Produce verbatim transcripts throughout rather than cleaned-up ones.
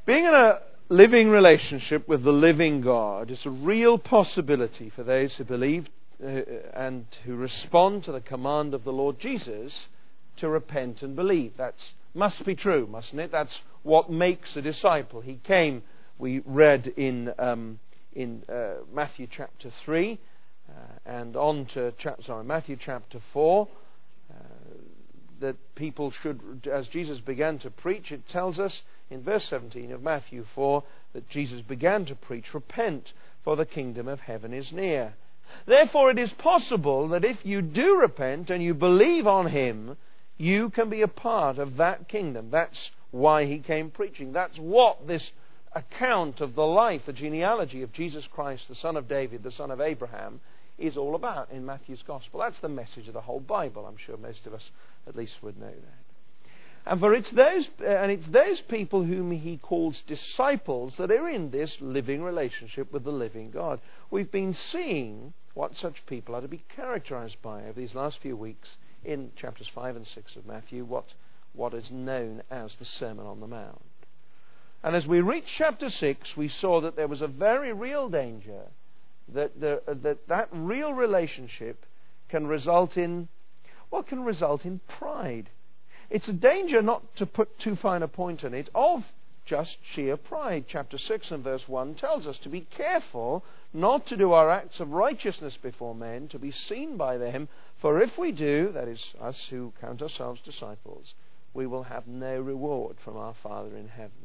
Being in a living relationship with the living God is a real possibility for those who believe uh, and who respond to the command of the Lord Jesus to repent and believe. That must be true, mustn't it? That's what makes a disciple. He came, we read in um, in uh, Matthew chapter three uh, and on to chapter, sorry, Matthew chapter four, uh, that people should, as Jesus began to preach, it tells us in verse seventeen of Matthew four that Jesus began to preach, repent, for the kingdom of heaven is near. Therefore it is possible that if you do repent and you believe on Him, you can be a part of that kingdom. That's why He came preaching. That's what this account of the life, the genealogy of Jesus Christ, the son of David, the son of Abraham, is all about in Matthew's Gospel. That's the message of the whole Bible. I'm sure most of us at least would know that. And for it's those, and it's those people whom He calls disciples that are in this living relationship with the living God. We've been seeing what such people are to be characterized by over these last few weeks in chapters five and six of Matthew, what, what is known as the Sermon on the Mount. And as we reached chapter six, we saw that there was a very real danger that the, that, that real relationship can result in, well, can result in pride. It's a danger, not to put too fine a point on it, of just sheer pride. Chapter six and verse one tells us to be careful not to do our acts of righteousness before men, to be seen by them, for if we do, that is, us who count ourselves disciples, we will have no reward from our Father in heaven.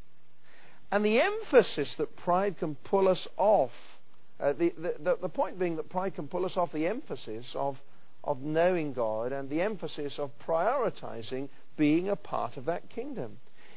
And the emphasis that pride can pull us off, uh, the, the, the point being that pride can pull us off the emphasis of, of knowing God and the emphasis of prioritizing being a part of that kingdom.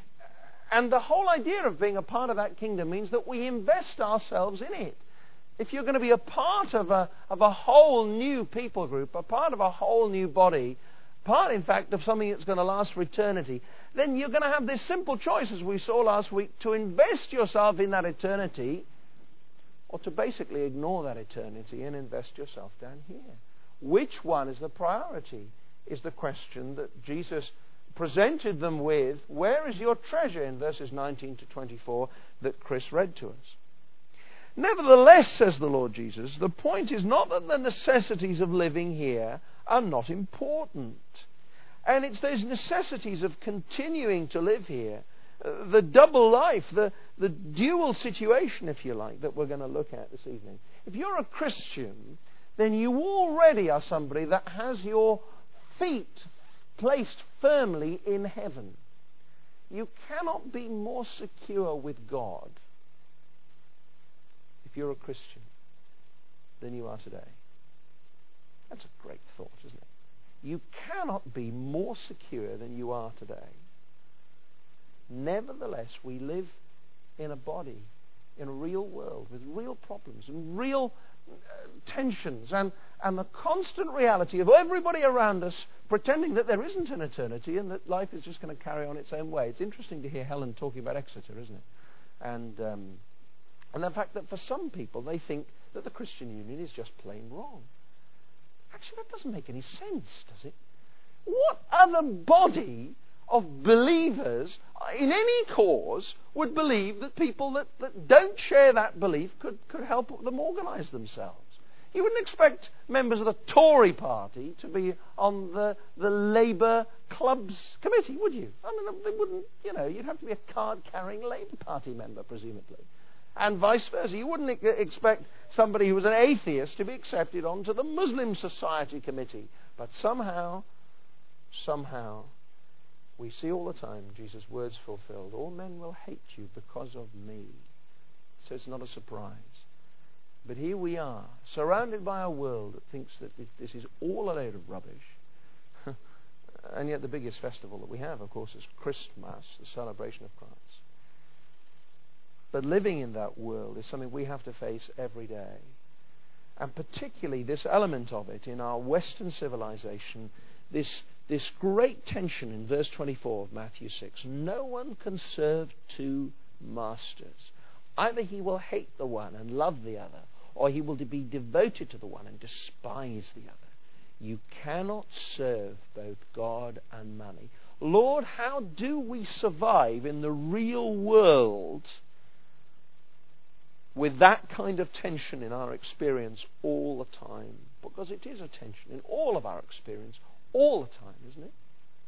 And the whole idea of being a part of that kingdom means that we invest ourselves in it. If you're going to be a part of a, of a whole new people group, a part of a whole new body, part, in fact, of something that's going to last for eternity, then you're going to have this simple choice, as we saw last week, to invest yourself in that eternity or to basically ignore that eternity and invest yourself down here. Which one is the priority is the question that Jesus presented them with. Where is your treasure, in verses nineteen to twenty-four that Chris read to us. Nevertheless, says the Lord Jesus, the point is not that the necessities of living here are not important. And it's those necessities of continuing to live here, uh, the double life, the, the dual situation, if you like, that we're going to look at this evening. If you're a Christian, then you already are somebody that has your feet placed firmly in heaven. You cannot be more secure with God if you're a Christian than you are today. That's a great thought, isn't it? You cannot be more secure than you are today. Nevertheless, we live in a body, in a real world, with real problems and real uh, tensions and, and the constant reality of everybody around us pretending that there isn't an eternity and that life is just going to carry on its own way. It's interesting to hear Helen talking about Exeter, isn't it? And, um, and the fact that for some people they think that the Christian Union is just plain wrong. Actually, that doesn't make any sense, does it? What other body of believers in any cause would believe that people that, that don't share that belief could, could help them organise themselves? You wouldn't expect members of the Tory party to be on the, the Labour Clubs committee, would you? I mean, they wouldn't, you know, you'd have to be a card-carrying Labour Party member, presumably. And vice versa. You wouldn't expect somebody who was an atheist to be accepted onto the Muslim Society Committee. But somehow, somehow, we see all the time Jesus' words fulfilled. All men will hate you because of me. So it's not a surprise. But here we are, surrounded by a world that thinks that this is all a load of rubbish. And yet the biggest festival that we have, of course, is Christmas, the celebration of Christ. But living in that world is something we have to face every day. And particularly this element of it in our Western civilization, this, this great tension in verse twenty-four of Matthew six. No one can serve two masters. Either he will hate the one and love the other, or he will be devoted to the one and despise the other. You cannot serve both God and money. Lord, how do we survive in the real world with that kind of tension in our experience all the time? Because it is a tension in all of our experience all the time, isn't it?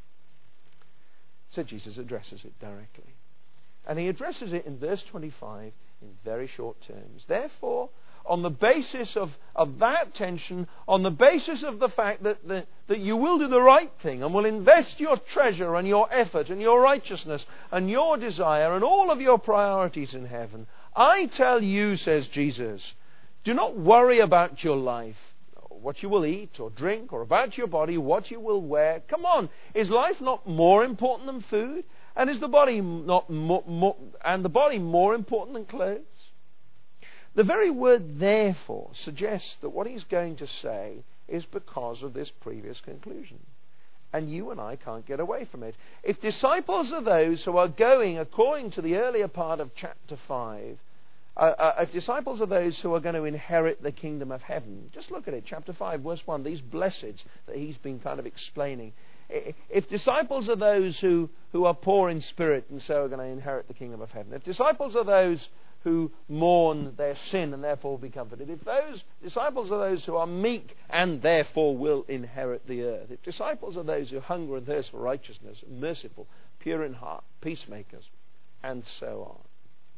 So Jesus addresses it directly. And he addresses it in verse twenty-five in very short terms. Therefore, on the basis of, of that tension, on the basis of the fact that, the, that you will do the right thing and will invest your treasure and your effort and your righteousness and your desire and all of your priorities in heaven, I tell you, says Jesus, do not worry about your life, what you will eat or drink, or about your body, what you will wear. Come on, is life not more important than food? And is the body not more, more, and the body more important than clothes? The very word therefore suggests that what he's going to say is because of this previous conclusion. And you and I can't get away from it. If disciples are those who are going, according to the earlier part of chapter five, uh, uh, if disciples are those who are going to inherit the kingdom of heaven, just look at it, chapter five, verse one, these blesseds that he's been kind of explaining. If disciples are those who, who are poor in spirit and so are going to inherit the kingdom of heaven, if disciples are those who mourn their sin and therefore will be comforted, if those disciples are those who are meek and therefore will inherit the earth, if disciples are those who hunger and thirst for righteousness, merciful, pure in heart, peacemakers, and so on.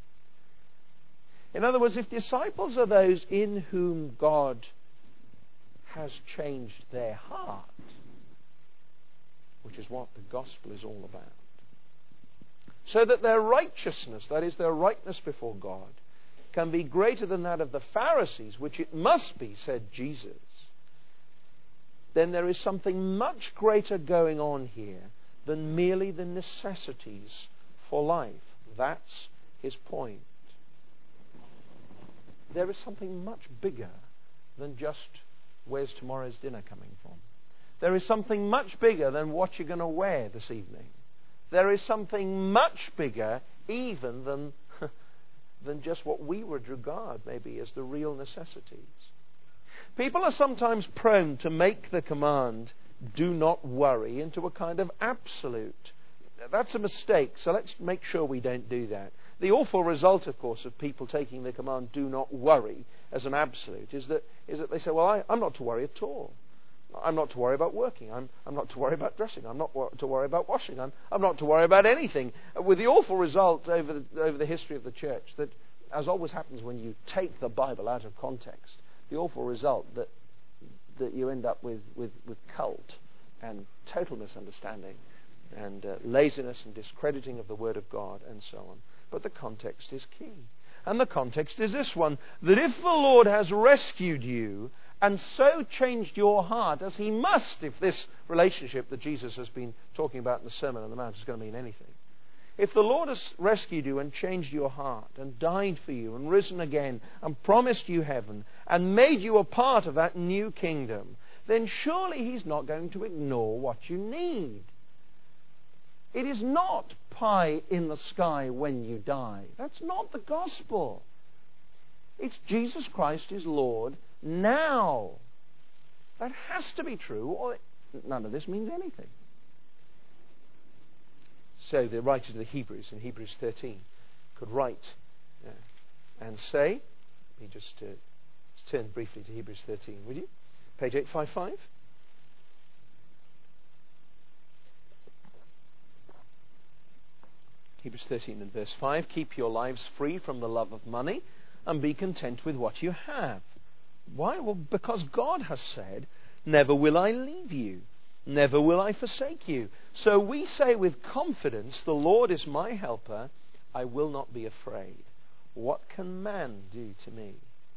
In other words, if disciples are those in whom God has changed their heart, which is what the gospel is all about, so that their righteousness, that is their rightness before God, can be greater than that of the Pharisees, which it must be, said Jesus, then there is something much greater going on here than merely the necessities for life. That's his point. There is something much bigger than just where's tomorrow's dinner coming from. There is something much bigger than what you're going to wear this evening. There is something much bigger even than, than just what we would regard maybe as the real necessities. People are sometimes prone to make the command, do not worry, into a kind of absolute. That's a mistake, so let's make sure we don't do that. The awful result, of course, of people taking the command, do not worry, as an absolute, is that, is that they say, well, I, I'm not to worry at all. I'm not to worry about working. I'm, I'm not to worry about dressing. I'm not wor- to worry about washing. I'm, I'm not to worry about anything. With the awful result over the, over the history of the church that, as always happens when you take the Bible out of context, the awful result that that you end up with, with, with cult and total misunderstanding and uh, laziness and discrediting of the Word of God and so on. But the context is key. And the context is this one, that if the Lord has rescued you and so changed your heart, as he must if this relationship that Jesus has been talking about in the Sermon on the Mount is going to mean anything. If the Lord has rescued you and changed your heart and died for you and risen again and promised you heaven and made you a part of that new kingdom, then surely he's not going to ignore what you need. It is not pie in the sky when you die. That's not the gospel. It's Jesus Christ is Lord now. That has to be true, or none of this means anything. So the writer to the Hebrews in Hebrews thirteen could write uh, and say, let me just uh, let's turn briefly to Hebrews thirteen, would you? Page eight fifty-five. Hebrews thirteen and verse five, keep your lives free from the love of money and be content with what you have. Why? Well, because God has said, never will I leave you, never will I forsake you. So we say with confidence, the Lord is my helper, I will not be afraid. What can man do to me?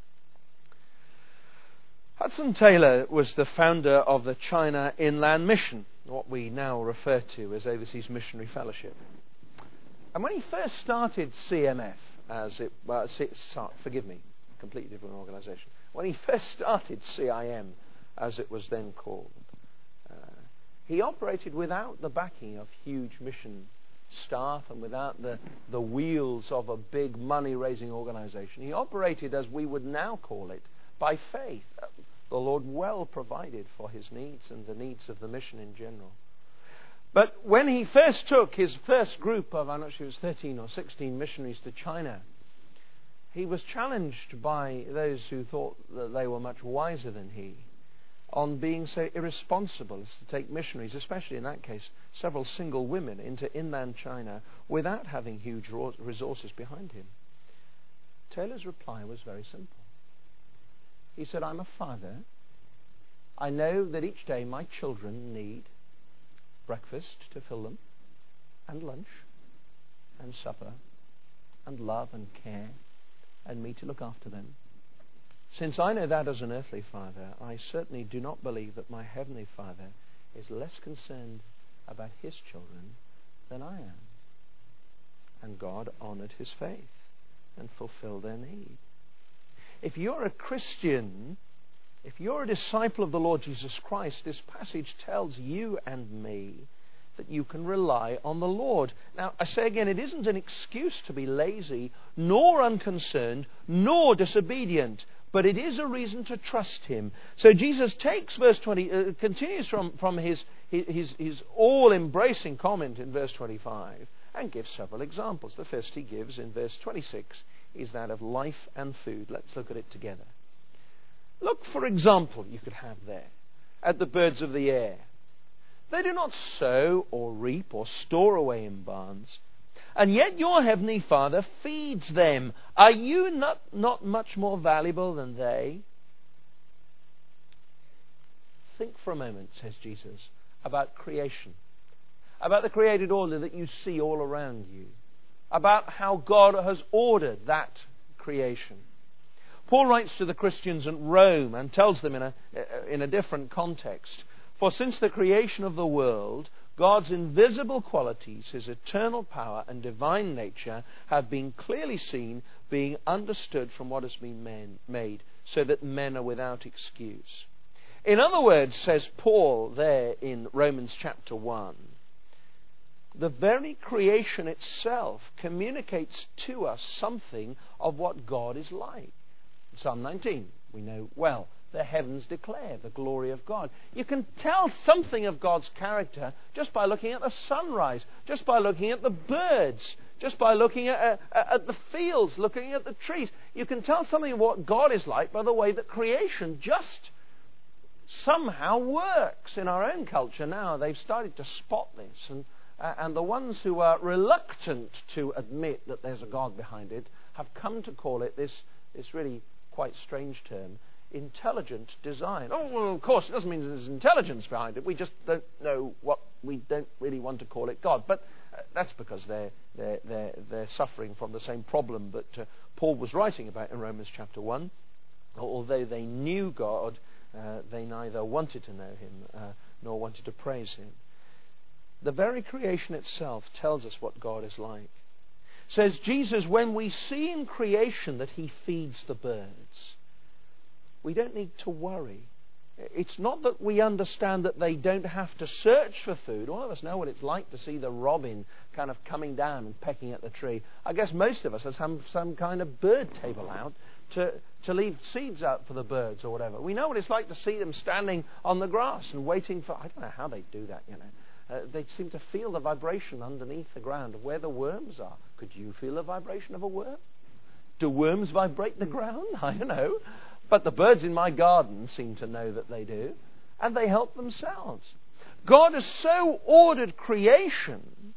Hudson Taylor was the founder of the China Inland Mission, what we now refer to as Overseas Missionary Fellowship. And when he first started C M F, as it, well, C, forgive me, completely different organisation. When he first started C I M, as it was then called, uh, he operated without the backing of huge mission staff and without the, the wheels of a big money-raising organisation. He operated, as we would now call it, by faith. The Lord well provided for his needs and the needs of the mission in general. But when he first took his first group of, I'm not sure it was thirteen or sixteen missionaries to China, he was challenged by those who thought that they were much wiser than he on being so irresponsible as to take missionaries, especially in that case, several single women, into inland China without having huge resources behind him. Taylor's reply was very simple. He said, I'm a father. I know that each day my children need breakfast to fill them, and lunch, and supper, and love and care, and me to look after them. Since I know that as an earthly father, I certainly do not believe that my heavenly Father is less concerned about his children than I am. And God honored his faith and fulfilled their need. If you're a Christian, if you're a disciple of the Lord Jesus Christ, this passage tells you and me that you can rely on the Lord. Now, I say again, it isn't an excuse to be lazy, nor unconcerned, nor disobedient, but it is a reason to trust him. So Jesus takes verse twenty, uh, continues from, from his, his, his all-embracing comment in verse twenty-five, and gives several examples. The first he gives in verse twenty-six is that of life and food. Let's look at it together. Look, for example, you could have there, at the birds of the air. They do not sow or reap or store away in barns, and yet your heavenly Father feeds them. Are you not, not much more valuable than they? Think for a moment, says Jesus, about creation, about the created order that you see all around you, about how God has ordered that creation. Paul writes to the Christians in Rome and tells them in a, in a different context, for since the creation of the world, God's invisible qualities, his eternal power and divine nature, have been clearly seen, being understood from what has been man- made, so that men are without excuse. In other words, says Paul there in Romans chapter one, the very creation itself communicates to us something of what God is like. Psalm nineteen, we know well. The heavens declare the glory of God. You can tell something of God's character just by looking at the sunrise, just by looking at the birds, just by looking at, uh, at the fields, looking at the trees. You can tell something of what God is like by the way that creation just somehow works. In our own culture now, they've started to spot this, and, uh, and the ones who are reluctant to admit that there's a God behind it have come to call it this, this really quite strange term, intelligent design. Oh, well, of course, it doesn't mean there's intelligence behind it. We just don't know what, we don't really want to call it God. But uh, that's because they're, they're, they're, they're suffering from the same problem that uh, Paul was writing about in Romans chapter one. Although they knew God, uh, they neither wanted to know him uh, nor wanted to praise him. The very creation itself tells us what God is like. Says Jesus, when we see in creation that he feeds the birds, we don't need to worry. It's not that we understand that they don't have to search for food. All of us know what it's like to see the robin kind of coming down and pecking at the tree. I guess most of us have some, some kind of bird table out to, to leave seeds out for the birds or whatever. We know what it's like to see them standing on the grass and waiting for... I don't know how they do that, you know. Uh, they seem to feel the vibration underneath the ground of where the worms are. Could you feel the vibration of a worm? Do worms vibrate the ground? I don't know. But the birds in my garden seem to know that they do, and they help themselves. God has so ordered creation,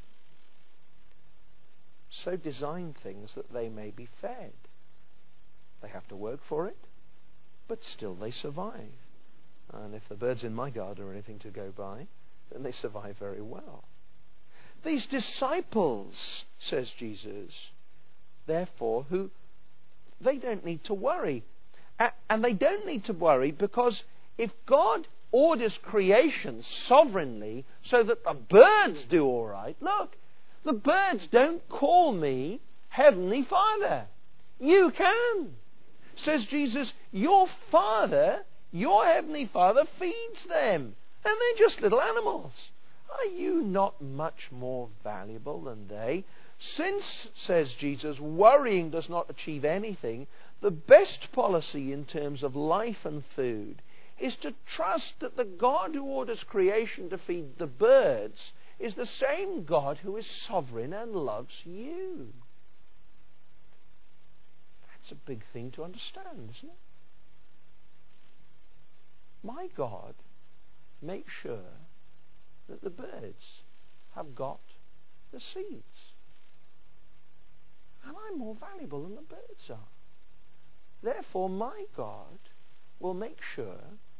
so designed things that they may be fed. They have to work for it, but still they survive. And if the birds in my garden are anything to go by, then they survive very well. These disciples, says Jesus, therefore, who they don't need to worry. And they don't need to worry because if God orders creation sovereignly so that the birds do all right, look, the birds don't call me Heavenly Father. You can. Says Jesus, your Father, your Heavenly Father feeds them. And they're just little animals. Are you not much more valuable than they? Since, says Jesus, worrying does not achieve anything, the best policy in terms of life and food is to trust that the God who orders creation to feed the birds is the same God who is sovereign and loves you. That's a big thing to understand, isn't it? My God makes sure that the birds have got the seeds. And I'm more valuable than the birds are. Therefore, my God will make sure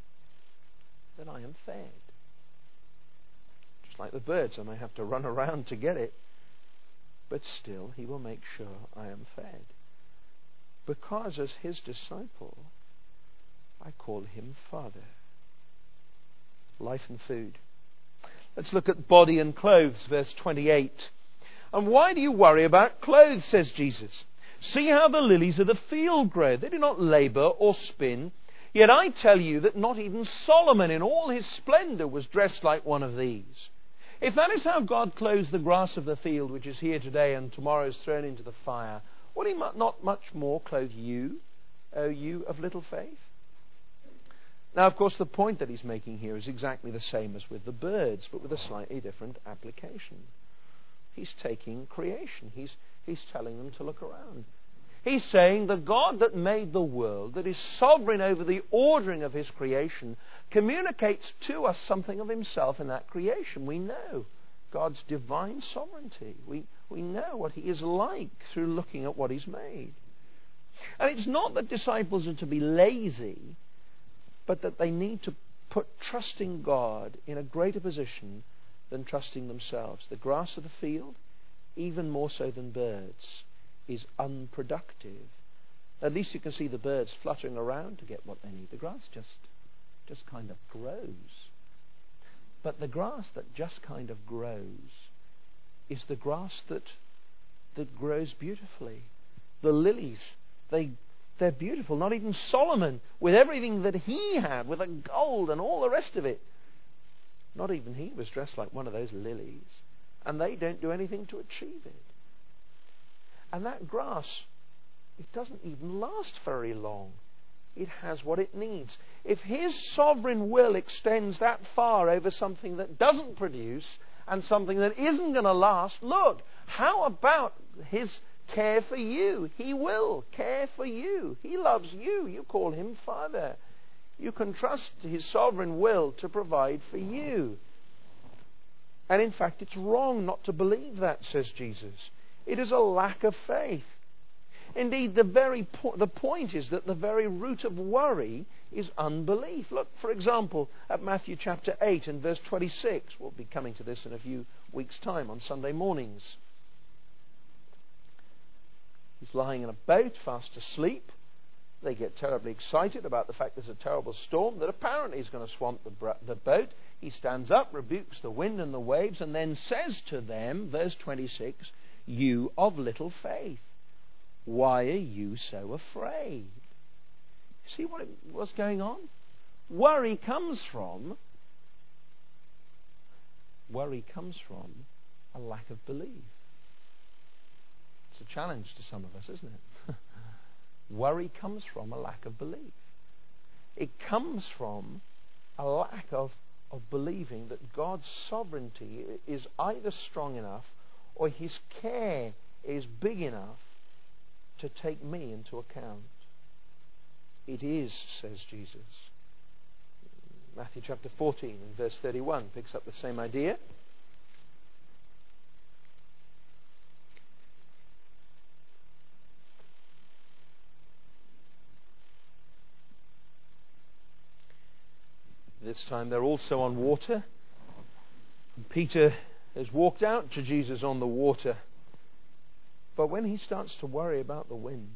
that I am fed. Just like the birds, I may have to run around to get it, but still he will make sure I am fed. Because as his disciple, I call him Father. Life and food. Let's look at body and clothes, verse twenty-eight. And why do you worry about clothes, says Jesus? See how the lilies of the field grow. They do not labor or spin. Yet I tell you that not even Solomon in all his splendor was dressed like one of these. If that is how God clothes the grass of the field, which is here today and tomorrow is thrown into the fire, will he not much more clothe you, O you of little faith? Now, of course, the point that he's making here is exactly the same as with the birds, but with a slightly different application. He's taking creation. He's, he's telling them to look around. He's saying the God that made the world, that is sovereign over the ordering of his creation, communicates to us something of himself in that creation. We know God's divine sovereignty. We, we know what he is like through looking at what he's made. And it's not that disciples are to be lazy, but that they need to put trusting God in a greater position than trusting themselves. The grass of the field, even more so than birds, is unproductive. At least you can see the birds fluttering around to get what they need. The grass just, just kind of grows. But the grass that just kind of grows is the grass that, that grows beautifully. The lilies, they They're beautiful. Not even Solomon, with everything that he had, with the gold and all the rest of it, not even he was dressed like one of those lilies. And they don't do anything to achieve it. And that grass, it doesn't even last very long. It has what it needs. If his sovereign will extends that far over something that doesn't produce and something that isn't going to last, look, how about his care for you? He will care for you. He loves you. You call him Father. You can trust his sovereign will to provide for you. And in fact, it's wrong not to believe that, says Jesus. It is a lack of faith. Indeed, the very po- the point is that the very root of worry is unbelief. Look, for example, at Matthew chapter eight and verse twenty-six. We'll be coming to this in a few weeks' time on Sunday mornings. He's lying in a boat, fast asleep. They get terribly excited about the fact there's a terrible storm that apparently is going to swamp the, br- the boat. He stands up, rebukes the wind and the waves, and then says to them, verse twenty-six, "You of little faith, why are you so afraid?" See what it, what's going on? Worry comes from worry comes from a lack of belief. It's a challenge to some of us, isn't it? Worry comes from a lack of belief. It comes from a lack of, of believing that God's sovereignty is either strong enough or his care is big enough to take me into account. It is, says Jesus. Matthew chapter fourteen and verse thirty-one picks up the same idea. This time they're also on water. And Peter has walked out to Jesus on the water. But when he starts to worry about the wind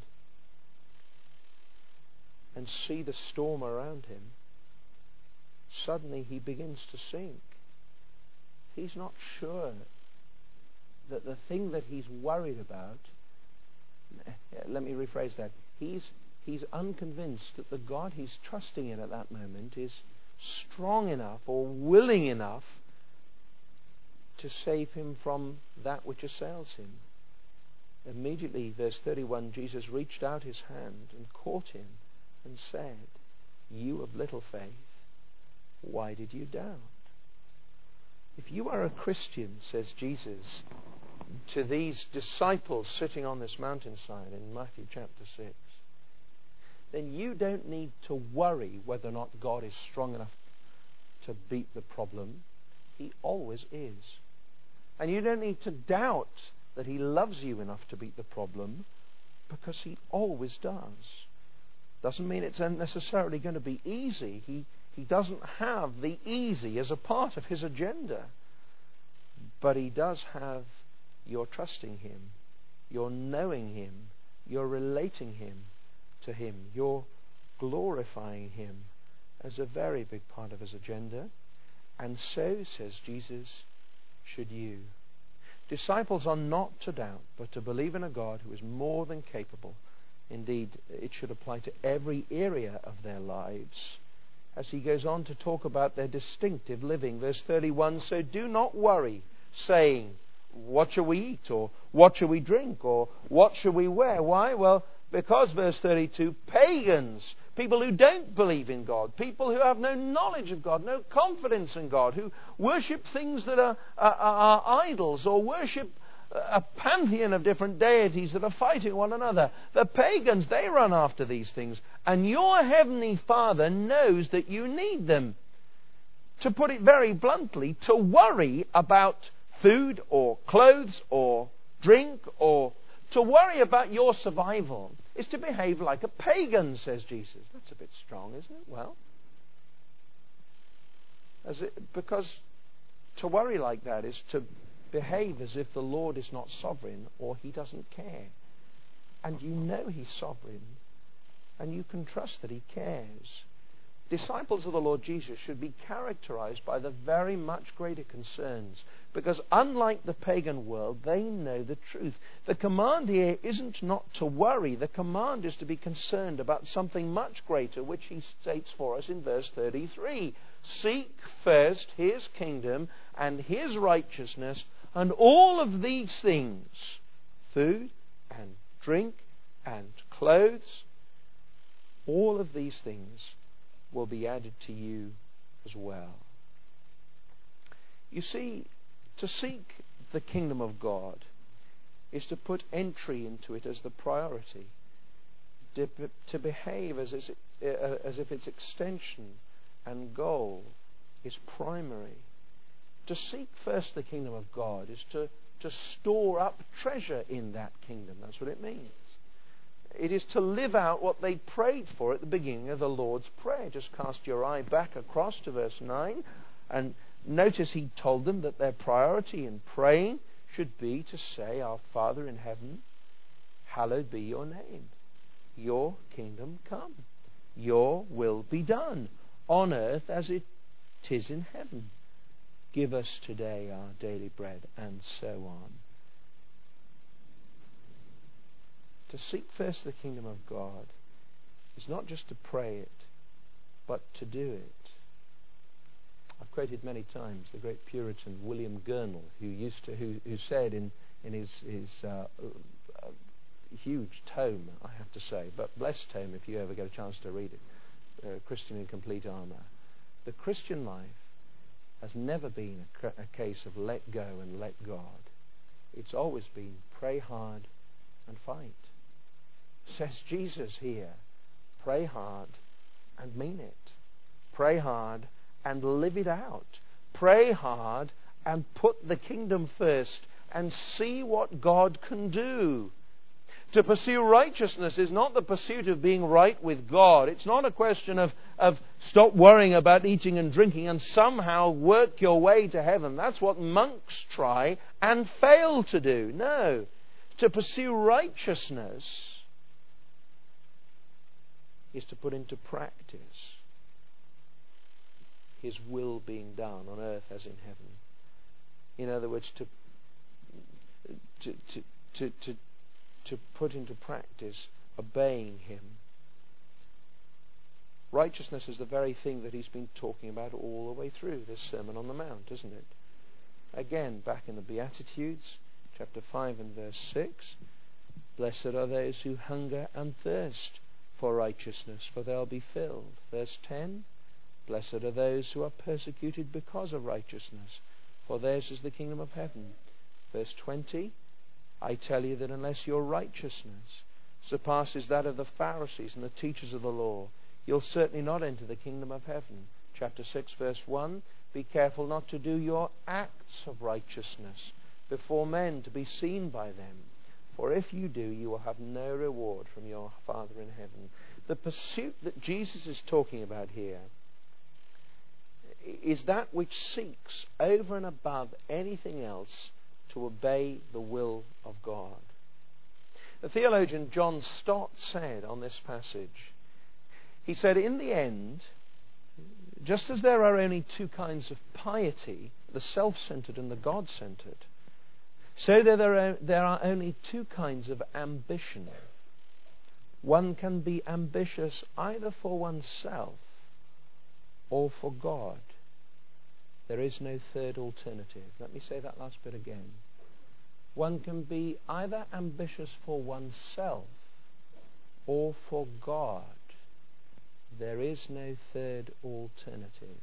and see the storm around him, suddenly he begins to sink. He's not sure that the thing that he's worried about, let me rephrase that, he's, he's unconvinced that the God he's trusting in at that moment is strong enough or willing enough to save him from that which assails him. Immediately, verse thirty-one, Jesus reached out his hand and caught him and said, "You of little faith, why did you doubt?" If you are a Christian, says Jesus to these disciples sitting on this mountainside in Matthew chapter six, then you don't need to worry whether or not God is strong enough to beat the problem. He always is. And you don't need to doubt that He loves you enough to beat the problem, because He always does. Doesn't mean it's necessarily going to be easy. He, he doesn't have the easy as a part of His agenda. But He does have your trusting Him, your knowing Him, your relating Him to Him, your glorifying Him as a very big part of His agenda. And so, says Jesus, should you. Disciples are not to doubt, but to believe in a God who is more than capable. Indeed, it should apply to every area of their lives. As He goes on to talk about their distinctive living, verse thirty-one, so do not worry, saying, what shall we eat? Or what shall we drink? Or what shall we wear? Why? Well, because, verse thirty-two, pagans, people who don't believe in God, people who have no knowledge of God, no confidence in God, who worship things that are, are, are idols, or worship a pantheon of different deities that are fighting one another. The pagans, they run after these things. And your heavenly Father knows that you need them. To put it very bluntly, to worry about food or clothes or drink, or to worry about your survival, is to behave like a pagan, says Jesus. That's a bit strong, isn't it? Well, as it, because to worry like that is to behave as if the Lord is not sovereign, or He doesn't care. And you know He's sovereign, and you can trust that He cares. Disciples of the Lord Jesus should be characterized by the very much greater concerns, because unlike the pagan world, they know the truth. The command here isn't not to worry. The command is to be concerned about something much greater, which He states for us in verse thirty-three. Seek first His kingdom and His righteousness, and all of these things, food and drink and clothes, all of these things will be added to you as well. You see, to seek the kingdom of God is to put entry into it as the priority, to, to behave as, as, it, as if its extension and goal is primary. To seek first the kingdom of God is to, to store up treasure in that kingdom. That's what it means. It is to live out what they prayed for at the beginning of the Lord's Prayer. Just cast your eye back across to verse nine, and notice He told them that their priority in praying should be to say, Our Father in heaven, hallowed be your name. Your kingdom come. Your will be done on earth as it is in heaven. Give us today our daily bread, and so on. To seek first the kingdom of God is not just to pray it, but to do it. I've quoted many times the great Puritan William Gurnall, who used to, who, who said in in his his uh, uh, huge tome, I have to say, but blessed tome if you ever get a chance to read it, uh, Christian in Complete Armour. The Christian life has never been a, a case of let go and let God. It's always been pray hard and fight. Says Jesus here, pray hard and mean it. Pray hard and live it out. Pray hard and put the kingdom first and see what God can do. To pursue righteousness is not the pursuit of being right with God. It's not a question of, of stop worrying about eating and drinking and somehow work your way to heaven. That's what monks try and fail to do. No. To pursue righteousness is to put into practice His will being done on earth as in heaven. In other words, to to to to to, to put into practice obeying Him. Righteousness is the very thing that He's been talking about all the way through this Sermon on the Mount, isn't it? Again, back in the Beatitudes, chapter five and verse six, blessed are those who hunger and thirst for righteousness, for they'll be filled. Verse ten, blessed are those who are persecuted because of righteousness, for theirs is the kingdom of heaven. Verse twenty, I tell you that unless your righteousness surpasses that of the Pharisees and the teachers of the law, you'll certainly not enter the kingdom of heaven. Chapter six, verse one, be careful not to do your acts of righteousness before men to be seen by them. For if you do, you will have no reward from your Father in heaven. The pursuit that Jesus is talking about here is that which seeks over and above anything else to obey the will of God. The theologian John Stott said on this passage, he said, in the end, just as there are only two kinds of piety, the self-centered and the God-centered, so there are, there are only two kinds of ambition. One can be ambitious either for oneself or for God. There is no third alternative. Let me say that last bit again. One can be either ambitious for oneself or for God. There is no third alternative.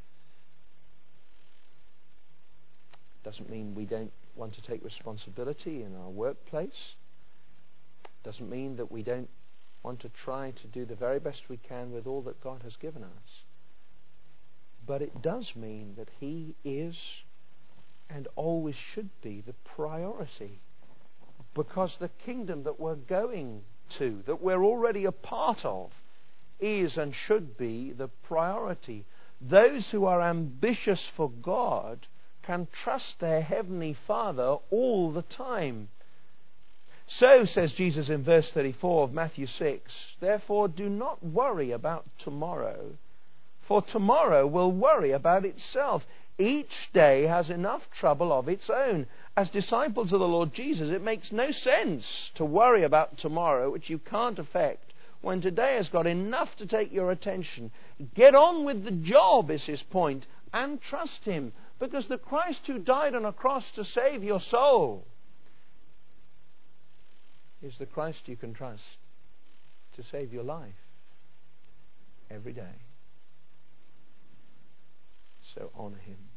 Doesn't mean we don't want to take responsibility in our workplace. Doesn't mean that we don't want to try to do the very best we can with all that God has given us. But it does mean that He is and always should be the priority. Because the kingdom that we're going to, that we're already a part of, is and should be the priority. Those who are ambitious for God can trust their Heavenly Father all the time. So, says Jesus in verse thirty-four of Matthew six, therefore do not worry about tomorrow, for tomorrow will worry about itself. Each day has enough trouble of its own. As disciples of the Lord Jesus, it makes no sense to worry about tomorrow, which you can't affect, when today has got enough to take your attention. Get on with the job, is his point, and trust Him, because the Christ who died on a cross to save your soul is the Christ you can trust to save your life every day. So honor Him.